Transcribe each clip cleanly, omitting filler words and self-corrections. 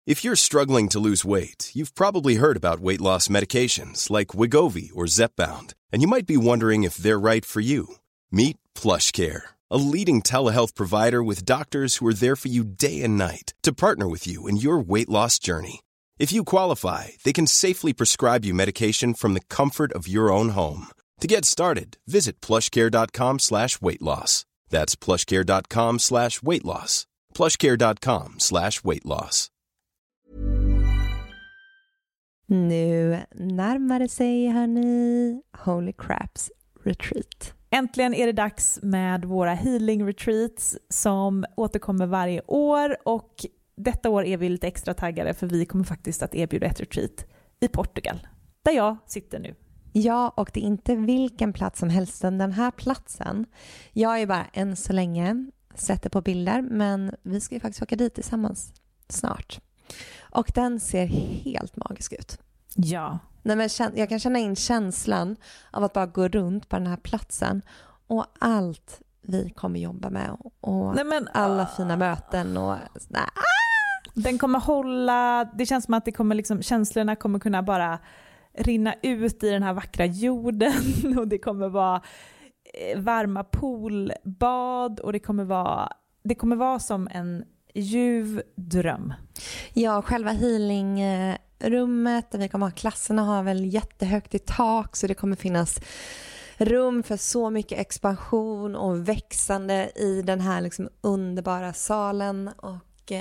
If you're struggling to lose weight, you've probably heard about weight loss medications like Wegovy or Zepbound, and you might be wondering if they're right for you. Meet PlushCare, a leading telehealth provider with doctors who are there for you day and night to partner with you in your weight loss journey. If you qualify, they can safely prescribe you medication from the comfort of your own home. To get started, visit plushcare.com/weightloss. That's plushcare.com/weightloss. plushcare.com/weightloss. Nu närmar det sig, hörni, Holy Craps Retreat. Äntligen är det dags med våra healing retreats som återkommer varje år, och detta år är vi lite extra taggade för vi kommer faktiskt att erbjuda ett retreat i Portugal, där jag sitter nu. Ja, och det är inte vilken plats som helst. Den här platsen, jag är bara än så länge sätter på bilder, men vi ska ju faktiskt åka dit tillsammans snart. Och den ser helt magisk ut. Ja. Nej, men jag kan känna in känslan av att bara gå runt på den här platsen och allt vi kommer jobba med och alla fina möten och Den kommer hålla, det känns som att det kommer liksom, känslorna kommer kunna bara rinna ut i den här vackra jorden, och det kommer vara varma poolbad, och det kommer vara som en ljuv dröm. Ja, själva healingrummet där vi kommer ha klasserna har väl jättehögt i tak, så det kommer finnas rum för så mycket expansion och växande i den här liksom underbara salen. Och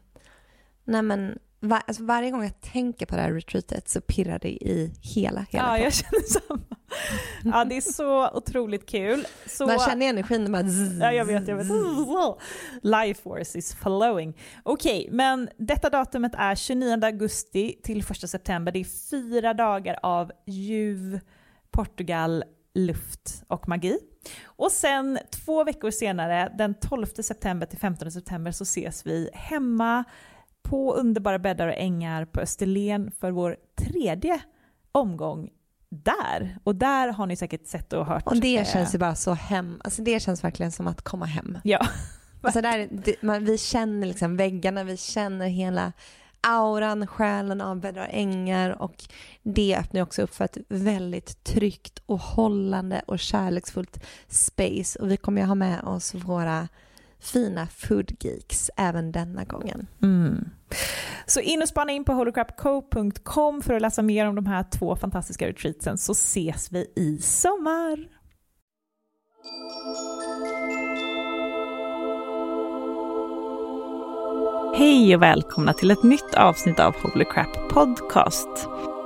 varje gång jag tänker på det här retreatet så pirrar det i hela Ja, jag känner samma. Ja, det är så otroligt kul. Så... Man känner energin bara... Ja, jag vet. Life force is flowing. Okej, men detta datumet är 29 augusti till 1 september. Det är 4 dagar av ljuv Portugal, luft och magi. Och sen 2 veckor senare, den 12 september till 15 september, så ses vi hemma på underbara bäddar och ängar på Österlen för vår 3:e omgång där. Och där har ni säkert sett och hört. Och det känns ju bara så hem. Alltså det känns verkligen som att komma hem. Ja. Alltså vi känner liksom väggarna, vi känner hela auran, själen av bäddar och ängar, och det öppnar också upp för ett väldigt tryggt och hållande och kärleksfullt space. Och vi kommer ju ha med oss våra fina foodgeeks även denna gången. Så in och spana in på holycrapco.com för att läsa mer om de här 2 fantastiska retreatsen, så ses vi i sommar. Hej och välkomna till ett nytt avsnitt av Holy Crap Podcast.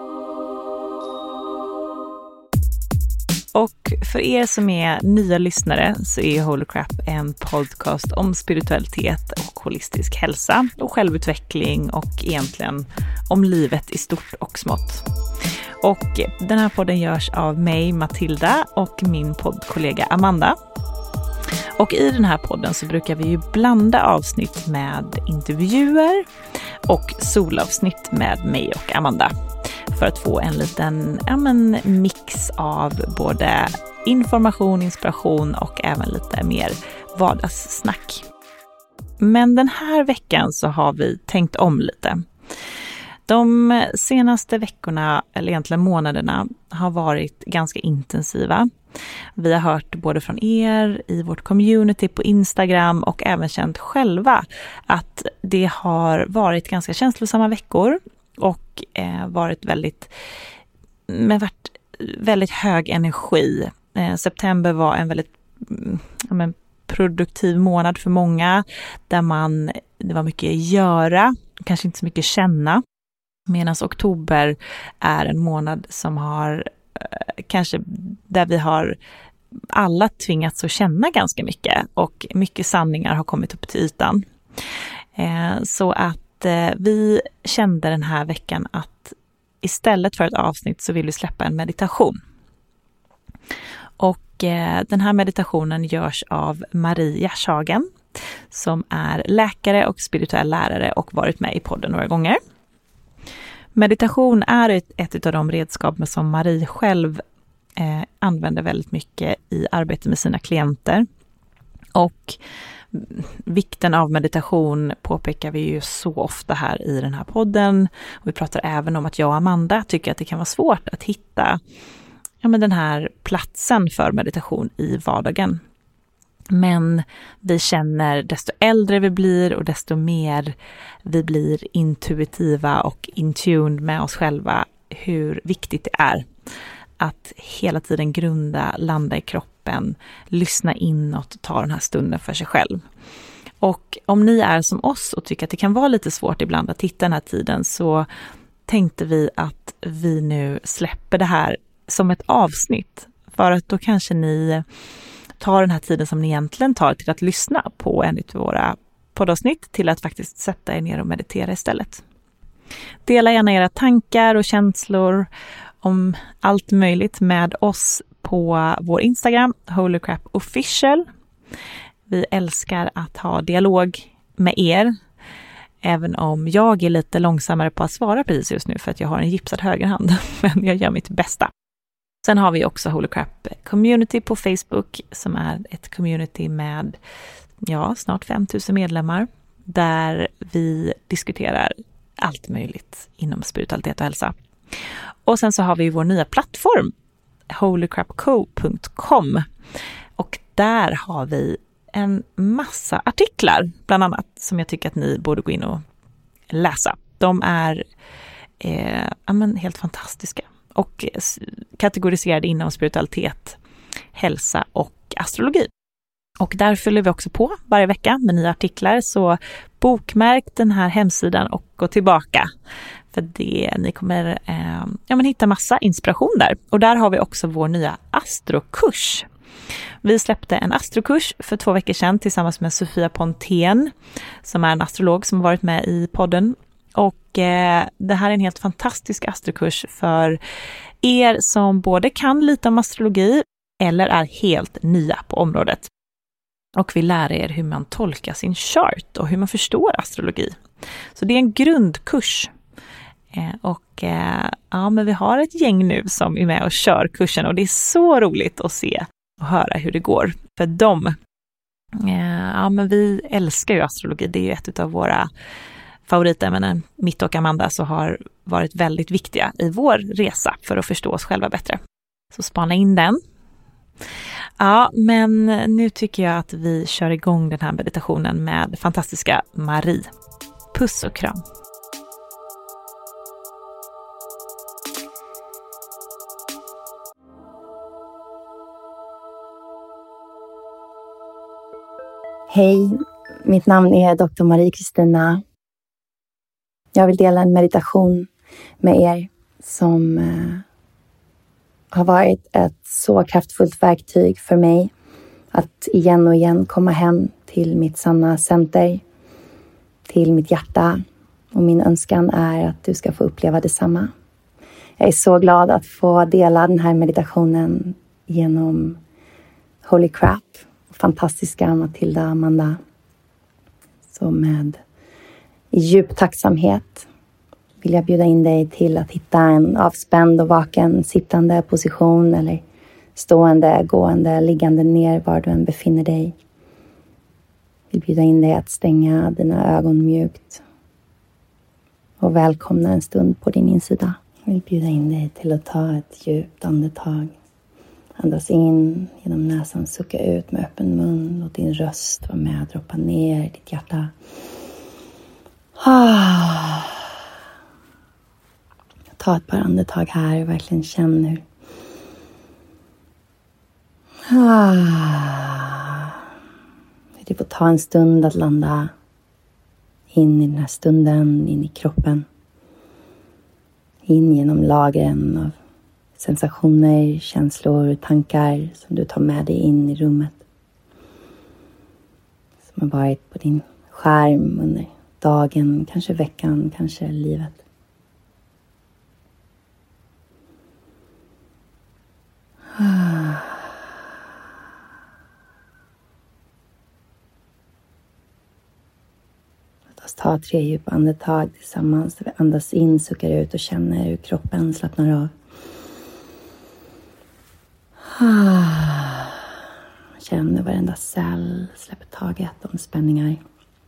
Och för er som är nya lyssnare så är Holy Crap en podcast om spiritualitet och holistisk hälsa och självutveckling, och egentligen om livet i stort och smått. Och den här podden görs av mig, Matilda, och min poddkollega Amanda. Och i den här podden så brukar vi ju blanda avsnitt med intervjuer och solavsnitt med mig och Amanda, för att få en liten mix av både information, inspiration och även lite mer vardagssnack. Men den här veckan så har vi tänkt om lite. De senaste veckorna, eller egentligen månaderna, har varit ganska intensiva. Vi har hört både från er i vårt community på Instagram och även känt själva att det har varit ganska känslosamma veckor och varit väldigt hög energi. September var en väldigt produktiv månad för många, där det var mycket att göra, kanske inte så mycket känna. Medan oktober är en månad som har kanske där vi har alla tvingats att känna ganska mycket, och mycket sanningar har kommit upp till ytan. Så att vi kände den här veckan att istället för ett avsnitt så vill vi släppa en meditation. Och den här meditationen görs av Maria Schagen, som är läkare och spirituell lärare och varit med i podden några gånger. Meditation är ett av de redskap som Marie själv använder väldigt mycket i arbete med sina klienter. Och vikten av meditation påpekar vi ju så ofta här i den här podden. Och vi pratar även om att jag och Amanda tycker att det kan vara svårt att hitta den här platsen för meditation i vardagen. Men vi känner desto äldre vi blir och desto mer vi blir intuitiva och in tuned med oss själva hur viktigt det är att hela tiden grunda, landa i kroppen, lyssna inåt, ta den här stunden för sig själv. Och om ni är som oss och tycker att det kan vara lite svårt ibland att hitta den här tiden, så tänkte vi att vi nu släpper det här som ett avsnitt, för att då kanske ni tar den här tiden som ni egentligen tar till att lyssna på en av våra poddavsnitt till att faktiskt sätta er ner och meditera istället. Dela gärna era tankar och känslor om allt möjligt med oss på vår Instagram, Holy Crap Official. Vi älskar att ha dialog med er, även om jag är lite långsammare på att svara precis just nu för att jag har en gipsad högerhand, men jag gör mitt bästa. Sen har vi också Holy Crap Community på Facebook, som är ett community med snart 5000 medlemmar, där vi diskuterar allt möjligt inom spiritualitet och hälsa. Och sen så har vi vår nya plattform, holycrapco.com, och där har vi en massa artiklar, bland annat, som jag tycker att ni borde gå in och läsa. De är helt fantastiska och kategoriserade inom spiritualitet, hälsa och astrologi. Och där fyller vi också på varje vecka med nya artiklar, så bokmärk den här hemsidan och gå tillbaka. För ni kommer hitta massa inspiration där. Och där har vi också vår nya astrokurs. Vi släppte en astrokurs för 2 veckor sedan tillsammans med Sofia Pontén, som är en astrolog som har varit med i podden. Och det här är en helt fantastisk astrokurs för er som både kan lite om astrologi eller är helt nya på området. Och vi lär er hur man tolkar sin chart och hur man förstår astrologi. Så det är en grundkurs. Men vi har ett gäng nu som är med och kör kursen, och det är så roligt att se och höra hur det går för dem. Men vi älskar ju astrologi. Det är ju ett av våra favoritämnen. Mitt och Amanda så har varit väldigt viktiga i vår resa för att förstå oss själva bättre. Så spana in den. Ja, men nu tycker jag att vi kör igång den här meditationen med fantastiska Marie. Puss och kram. Hej, mitt namn är Dr. Marie Kristina. Jag vill dela en meditation med er som har varit ett så kraftfullt verktyg för mig att igen och igen komma hem till mitt sanna center, till mitt hjärta. Och min önskan är att du ska få uppleva detsamma. Jag är så glad att få dela den här meditationen genom Holy Crap och fantastiska Matilda Amanda. Så med djup tacksamhet vill jag bjuda in dig till att hitta en avspänd och vaken sittande position eller stående, gående, liggande ner var du än befinner dig. Jag vill bjuda in dig att stänga dina ögon mjukt och välkomna en stund på din insida. Jag vill bjuda in dig till att ta ett djupt andetag. Andas in genom näsan, sucka ut med öppen mun. Låt din röst vara med att droppa ner ditt hjärta. Ta ett par andetag här och verkligen känn hur du får ta en stund att landa in i den här stunden, in i kroppen. In genom lagren av sensationer, känslor, tankar som du tar med dig in i rummet. Som har varit på din skärm under dagen, kanske veckan, kanske livet. Låt oss ta 3 djupa andetag tillsammans. Där vi andas in, suckar ut och känner hur kroppen slappnar av. Känn hur varenda cell, släpper taget om spänningar.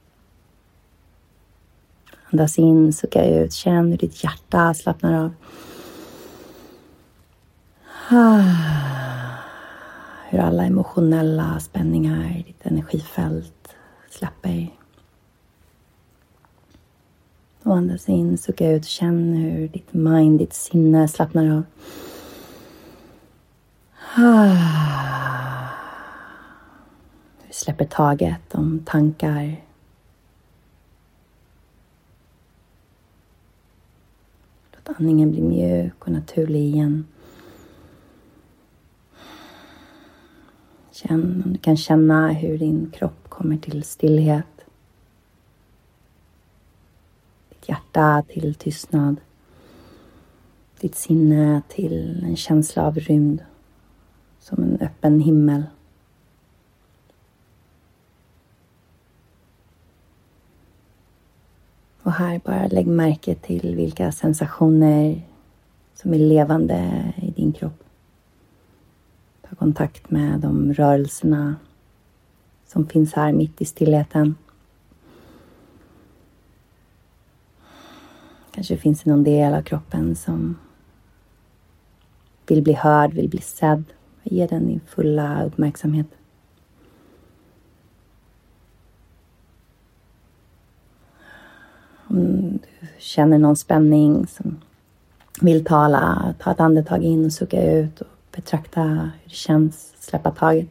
Andas in, sucka ut, känn hur ditt hjärta slappnar av. Hur alla emotionella spänningar i ditt energifält släpper. Och andas in, sucka ut, känn hur ditt mind, ditt sinne slappnar av. Du släpper taget om tankar. Låt andningen bli mjuk och naturlig igen. Känn om du kan känna hur din kropp kommer till stillhet. Ditt hjärta till tystnad. Ditt sinne till en känsla av rymd. Som en öppen himmel. Och här bara lägg märke till vilka sensationer som är levande i din kropp. Ta kontakt med de rörelserna som finns här mitt i stillheten. Kanske finns det någon del av kroppen som vill bli hörd, vill bli sedd. Ge den din fulla uppmärksamhet. Om du känner någon spänning som vill tala, ta ett andetag in och sucka ut och betrakta hur det känns, släppa taget.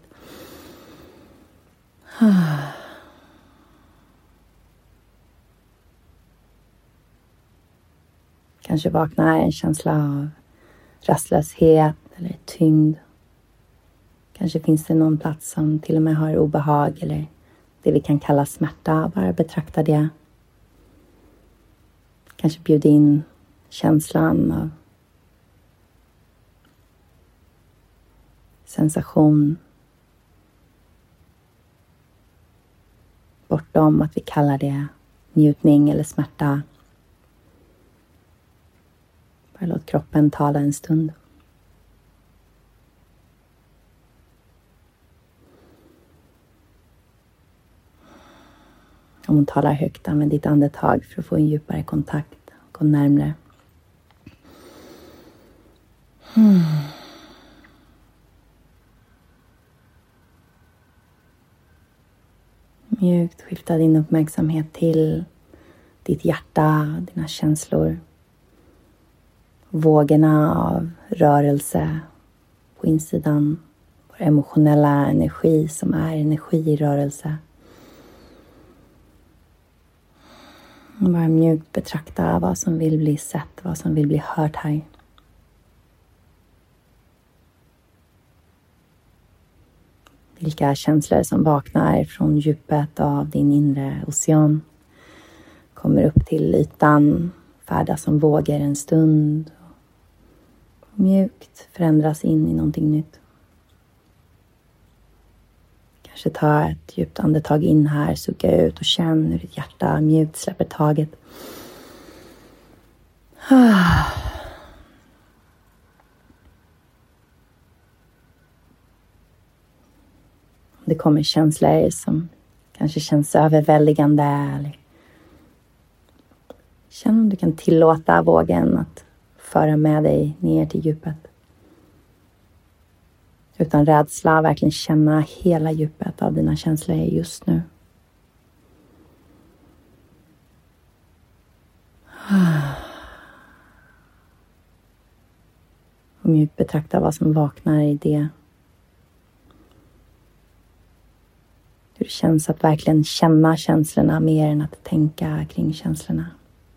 Kanske vaknar en känsla av rastlöshet eller tyngd. Kanske finns det någon plats som till och med har obehag eller det vi kan kalla smärta. Bara betrakta det. Kanske bjuda in känslan av sensation. Bortom att vi kallar det njutning eller smärta. Bara låt kroppen tala en stund. Om hon talar högt, använd ditt andetag för att få en djupare kontakt. Gå närmare. Mjukt skifta din uppmärksamhet till ditt hjärta, dina känslor. Vågorna av rörelse på insidan. Vår emotionella energi som är energi i rörelse. Bara mjukt betrakta vad som vill bli sett, vad som vill bli hört här. Vilka känslor som vaknar från djupet av din inre ocean. Kommer upp till ytan, färdas som vågor en stund. Och mjukt förändras in i någonting nytt. Kanske ta ett djupt andetag in här, sucka ut och känn hur ditt hjärta mjukt släpper taget. Det kommer känslor som kanske känns överväldigande. Eller känn om du kan tillåta vågen att föra med dig ner till djupet. Utan rädsla, verkligen känna hela djupet av dina känslor just nu. Och mjukt betrakta vad som vaknar i det. Hur det känns att verkligen känna känslorna mer än att tänka kring känslorna.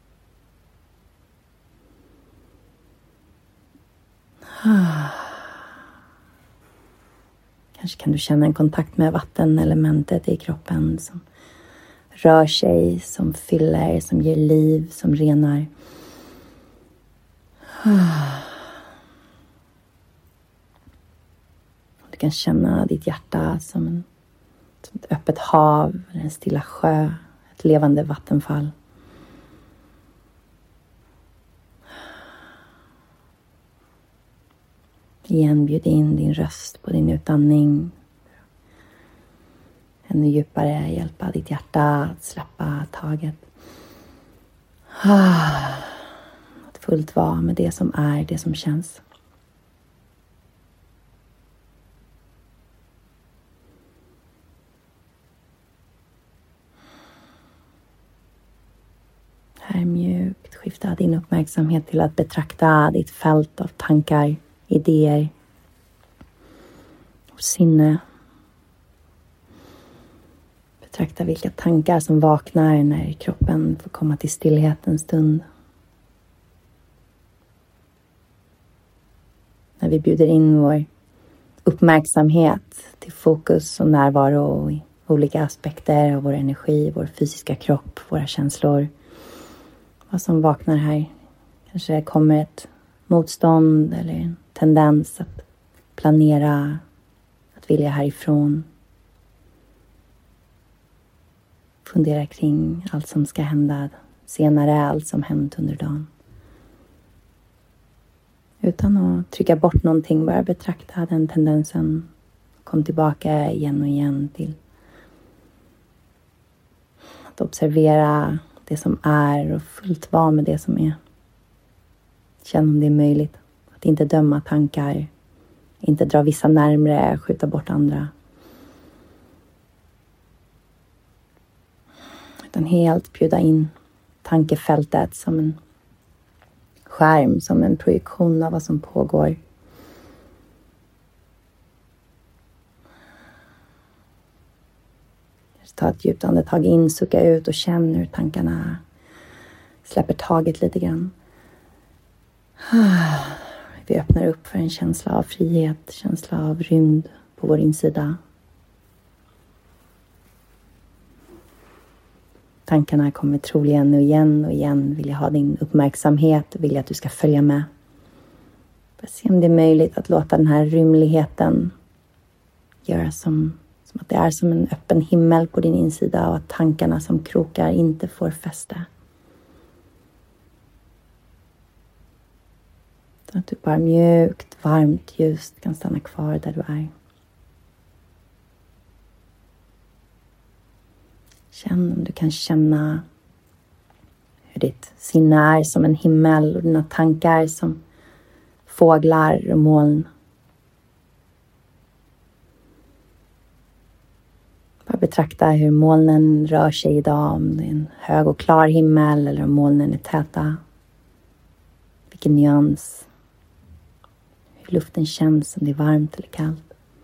Kanske kan du känna en kontakt med vattenelementet i kroppen som rör sig, som fyller, som ger liv, som renar. Du kan känna ditt hjärta som ett öppet hav, eller en stilla sjö, ett levande vattenfall. Igen, bjud in din röst på din utandning. ännu djupare hjälpa ditt hjärta att släppa taget. Att fullt vara med det som är, det som känns. Här mjukt skifta din uppmärksamhet till att betrakta ditt fält av tankar, idéer och sinne. Betrakta vilka tankar som vaknar när kroppen får komma till stillhet en stund. När vi bjuder in vår uppmärksamhet till fokus och närvaro i olika aspekter av vår energi, vår fysiska kropp, våra känslor. Vad som vaknar här. Kanske kommer ett motstånd eller en tendens att planera, att vilja härifrån. Fundera kring allt som ska hända senare, allt som hänt under dagen. Utan att trycka bort någonting, bara betrakta den tendensen. Kom tillbaka igen och igen till att observera det som är och fullt vara med det som är. Känn om det är möjligt. Att inte döma tankar. Inte dra vissa närmare, skjuta bort andra. Utan helt bjuda in tankefältet som en skärm, som en projektion av vad som pågår. Ta ett djupt andetag in, sucka ut och känn hur tankarna släpper taget lite grann. Vi öppnar upp för en känsla av frihet, känsla av rymd på vår insida. Tankarna kommer troligen och igen vilja ha din uppmärksamhet och vilja att du ska följa med. Se om det är möjligt att låta den här rymligheten göra som att det är som en öppen himmel på din insida och att tankarna som krokar inte får fäste. Så att du bara mjukt, varmt, ljust kan stanna kvar där du är. Känn om du kan känna hur ditt sinne är som en himmel och dina tankar som fåglar och moln. Bara betrakta hur molnen rör sig idag, om det är en hög och klar himmel eller om molnen är täta. Vilken nyans. Hur luften känns, om det är varmt eller kallt.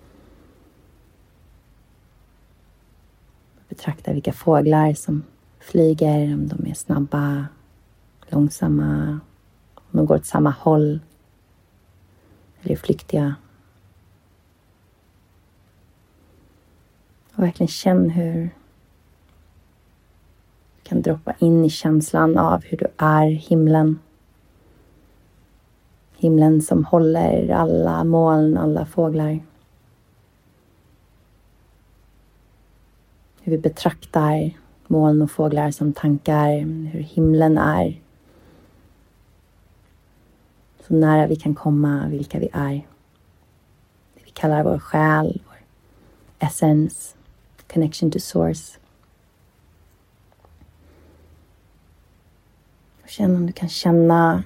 Betrakta vilka fåglar som flyger, om de är snabba, långsamma, om de går åt samma håll eller är flyktiga. Och verkligen känn hur du kan droppa in i känslan av hur du är himlen. Himlen som håller alla moln, alla fåglar. Hur vi betraktar moln och fåglar som tankar. Hur himlen är. Så nära vi kan komma vilka vi är. Det vi kallar vår själ, vår essence, connection to source. Och känn om du kan känna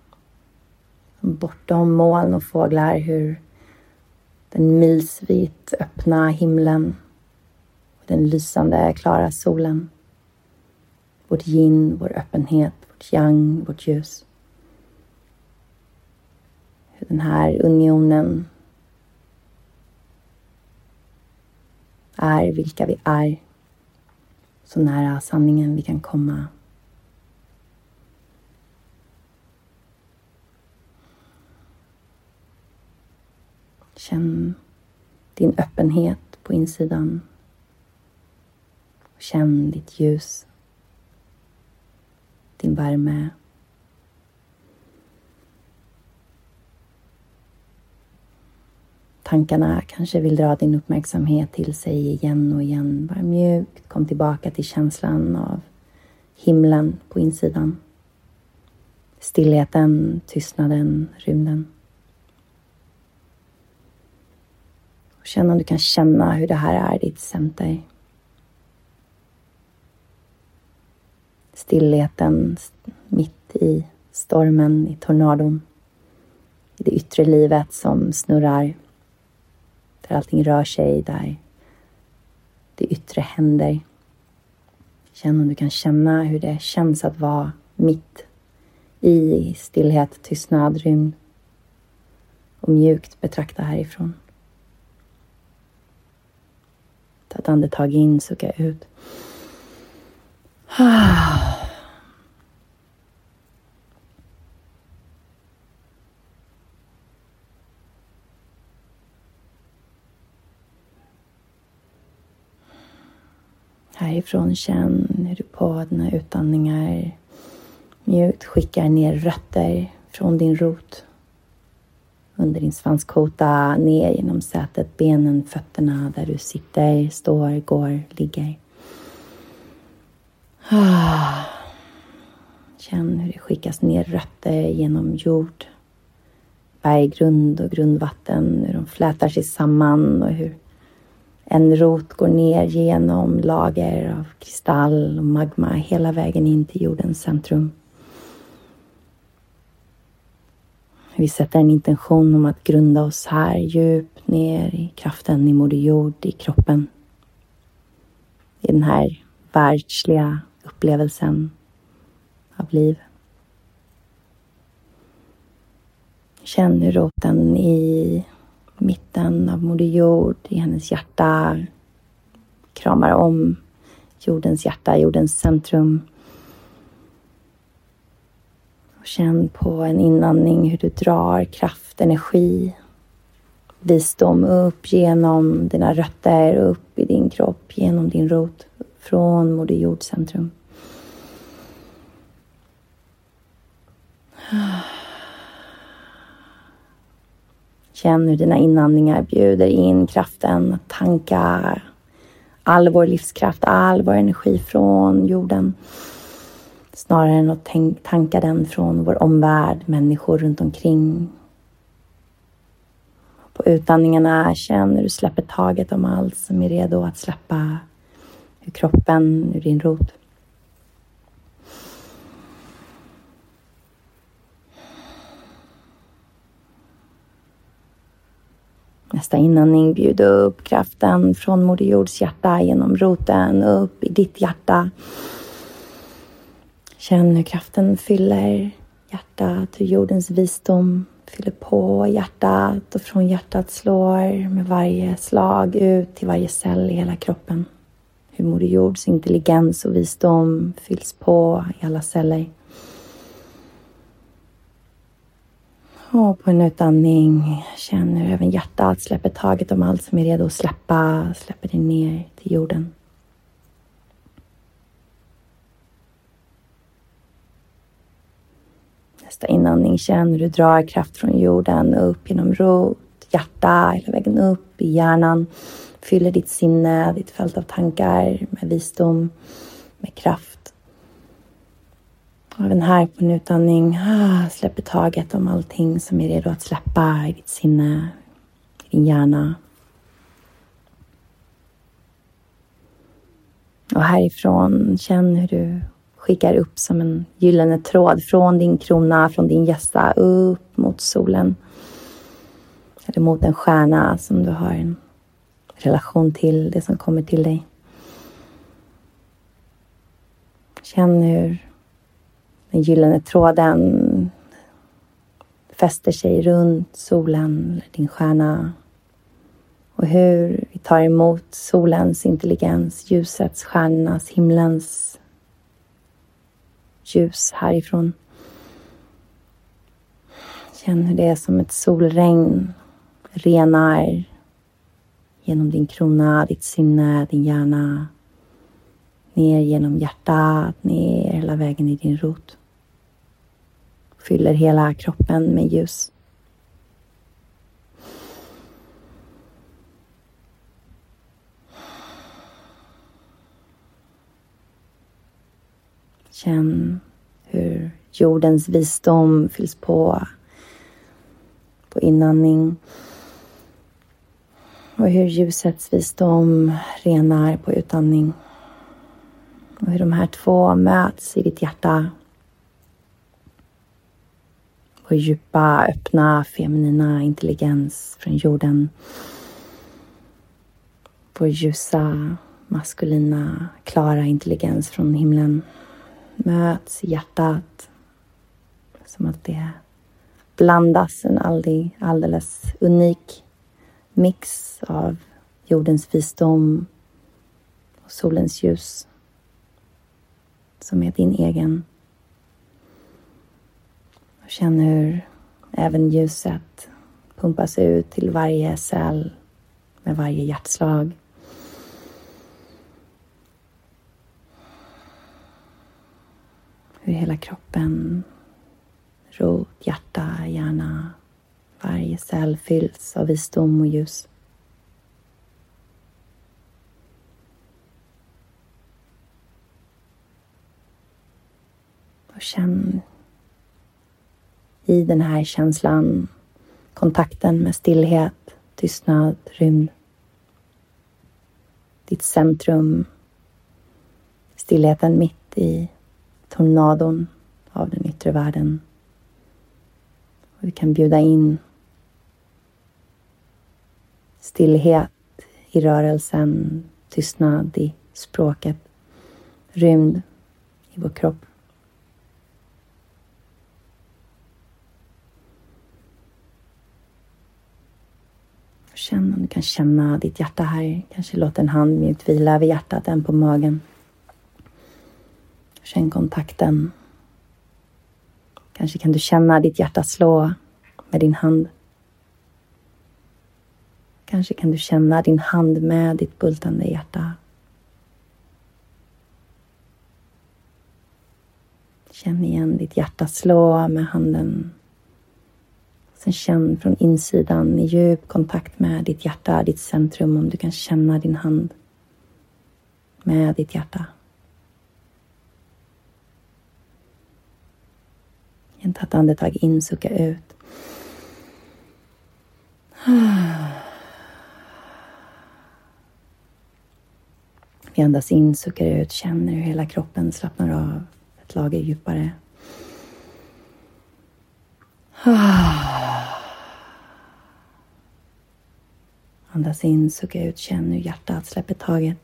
bortom moln och fåglar hur den milsvit öppna himlen och den lysande klara solen, vårt yin, vår öppenhet, vårt yang, vårt ljus. Hur den här unionen är vilka vi är, så nära sanningen vi kan komma. Känn din öppenhet på insidan. Känn ditt ljus, din värme. Tankarna kanske vill dra din uppmärksamhet till sig igen och igen. Bara mjukt kom tillbaka till känslan av himlen på insidan. Stillheten, tystnaden, rymden. Och känn om du kan känna hur det här är ditt center. Stillheten mitt i stormen, i tornadon. I det yttre livet som snurrar. Där allting rör sig, där det yttre händer. Känn om du kan känna hur det känns att vara mitt i stillhet, tystnad, rymd. Och mjukt betrakta härifrån. Ta ett andetag in, sucka ut. Härifrån känn hur du på dina utandningar mjukt skickar ner rötter från din rot. Under din svanskota, ner genom sätet, benen, fötterna, där du sitter, står, går, ligger. Känn hur det skickas ner rötter genom jord, berggrund och grundvatten, hur de flätar sig samman och hur en rot går ner genom lager av kristall och magma hela vägen in till jordens centrum. Vi sätter en intention om att grunda oss här djupt ner i kraften i Moder Jord, i kroppen. I den här världsliga upplevelsen av liv. Känn hur roten i mitten av Moder Jord, i hennes hjärta, kramar om jordens hjärta, jordens centrum. Och känn på en inandning hur du drar kraft, energi, visdom upp genom dina rötter, upp i din kropp, genom din rot, från Moder Jords centrum. Känn hur dina inandningar bjuder in kraften att tanka all vår livskraft, all vår energi från jorden. Snarare än att tanka den från vår omvärld, människor runt omkring. På utandningarna känn hur du släpper taget om allt som är redo att släppa ur kroppen, ur din rot. Nästa inandning bjuder upp kraften från Moder Jords hjärta genom roten upp i ditt hjärta. Känn hur kraften fyller hjärtat, hur jordens visdom fyller på hjärtat och från hjärtat slår med varje slag ut till varje cell i hela kroppen. Hur Moder Jords intelligens och visdom fylls på i alla celler. Och på en utandning känner du även hjärtat släpper taget om allt som är redo att släppa. Släpper det ner till jorden. Nästa inandning känner du drar kraft från jorden upp genom rot, hjärta, hela vägen upp i hjärnan. Fyller ditt sinne, ditt fält av tankar med visdom, med kraft. Och även här på en utandning släpper taget om allting som är redo att släppa i ditt sinne, i din hjärna. Och härifrån känn hur du skickar upp som en gyllene tråd från din krona, från din hjässa upp mot solen. Eller mot en stjärna som du har en relation till, det som kommer till dig. Känn hur den gyllene tråden fäster sig runt solen, eller din stjärna. Och hur vi tar emot solens intelligens, ljusets, stjärnornas, himlens ljus härifrån. Känn hur det är som ett solregn renar genom din krona, ditt sinne, din hjärna. Ner genom hjärtat, ner hela vägen i din rot. Fyller hela kroppen med ljus. Känn hur jordens visdom fylls på inandning. Och hur ljusets visdom renar på utandning. Och hur de här två möts i ditt hjärta. Vår djupa, öppna, feminina intelligens från jorden. Vår ljusa, maskulina, klara intelligens från himlen möts i hjärtat. Som att det blandas en alldeles unik mix av jordens visdom och solens ljus. Som är din egen. Och känn hur även ljuset pumpas ut till varje cell med varje hjärtslag. Hur hela kroppen, rot, hjärta, hjärna, varje cell fylls av visdom och ljus. Och känn i den här känslan kontakten med stillhet, tystnad, rymd. Ditt centrum, stillheten mitt i tornadon av den yttre världen. Och vi kan bjuda in stillhet i rörelsen, tystnad i språket, rymd i vår kropp. Känn om du kan känna ditt hjärta här. Kanske låt en hand mjukt vila över hjärtat, en på magen. Känn kontakten. Kanske kan du känna ditt hjärta slå med din hand. Kanske kan du känna din hand med ditt bultande hjärta. Känn igen ditt hjärta slå med handen. Sen känn från insidan i djup kontakt med ditt hjärta, ditt centrum, om du kan känna din hand med ditt hjärta. Ta ett andetag in, sucka ut. Vi andas in, suckar ut, känner hur hela kroppen slappnar av ett lager djupare. Andas in, sucka ut, känn hur hjärtat släpper taget.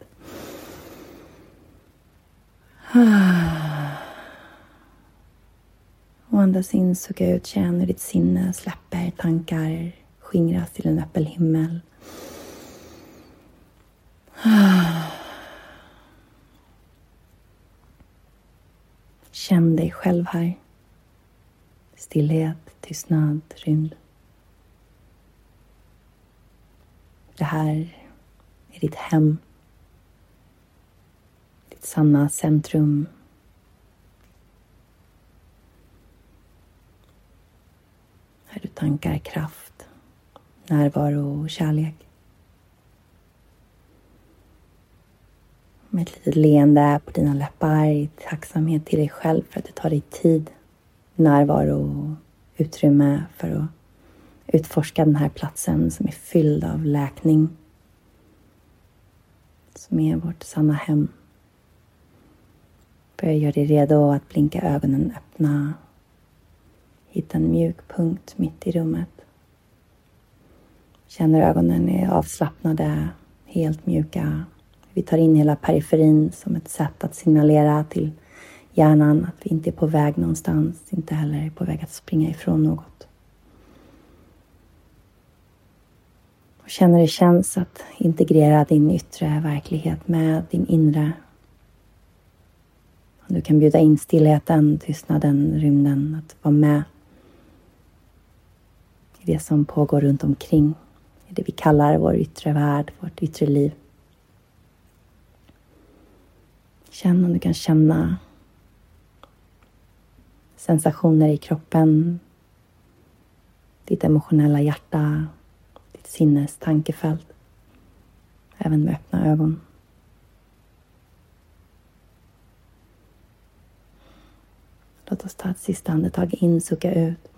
Och andas in, sucka ut, känn hur ditt sinne släpper, tankar skingras till en öppen himmel. Känn dig själv här. Stillhet, tystnad, rymd. Det här är ditt hem. Ditt sanna centrum. Här du tankar kraft, närvaro och kärlek. Med ett litet leende på dina läppar i tacksamhet till dig själv för att du tar dig tid, närvaro och utrymme för att utforska den här platsen som är fylld av läkning. Som är vårt sanna hem. Börja göra dig redo att blinka ögonen öppna. Hitta en mjuk punkt mitt i rummet. Känner ögonen är avslappnade, helt mjuka. Vi tar in hela periferin som ett sätt att signalera till hjärnan att vi inte är på väg någonstans. Inte heller är på väg att springa ifrån något. Och känner hur det känns att integrera din yttre verklighet med din inre. Och du kan bjuda in stillheten, tystnaden, rymden att vara med i det som pågår runt omkring. I det vi kallar vår yttre värld, vårt yttre liv. Känn om du kan känna sensationer i kroppen, ditt emotionella hjärta, ditt sinnes tankefält, även med öppna ögon. Låt oss ta ett sista andetag in, sucka ut.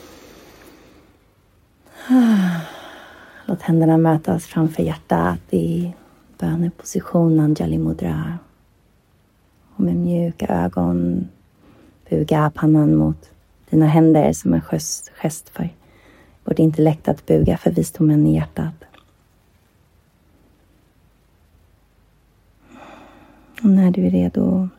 Låt händerna mötas framför hjärtat i böneposition, Anjali Mudra. Och med mjuka ögon buga pannan mot dina händer som en gest för vårt intellekt att buga för visdomen i hjärtat. Och när du är redo,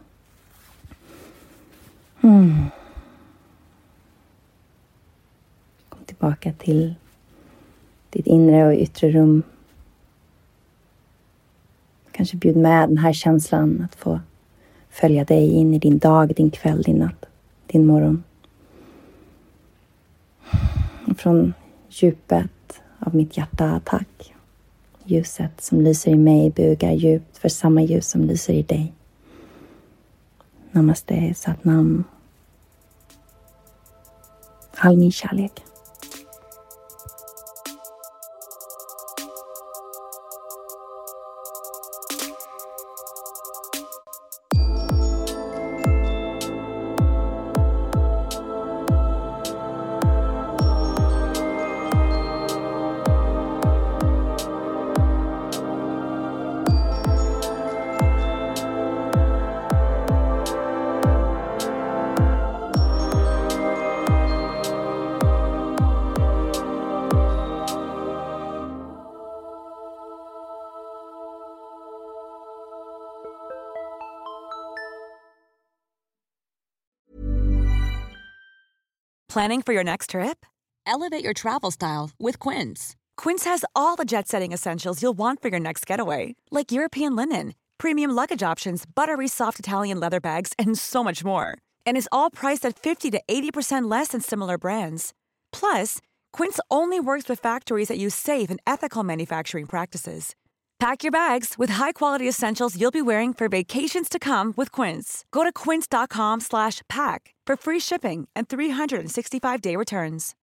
kom tillbaka till ditt inre och yttre rum. Kanske bjud med den här känslan att få följa dig in i din dag, din kväll, din natt, din morgon. Från djupet av mitt hjärta, tack. Ljuset som lyser i mig bugar djupt för samma ljus som lyser i dig. Namaste, Satnam. All min kärlek. Planning for your next trip? Elevate your travel style with Quince. Quince has all the jet-setting essentials you'll want for your next getaway, like European linen, premium luggage options, buttery soft Italian leather bags, and so much more. And is all priced at 50 to 80% less than similar brands. Plus, Quince only works with factories that use safe and ethical manufacturing practices. Pack your bags with high-quality essentials you'll be wearing for vacations to come with Quince. Go to quince.com/pack for free shipping and 365-day returns.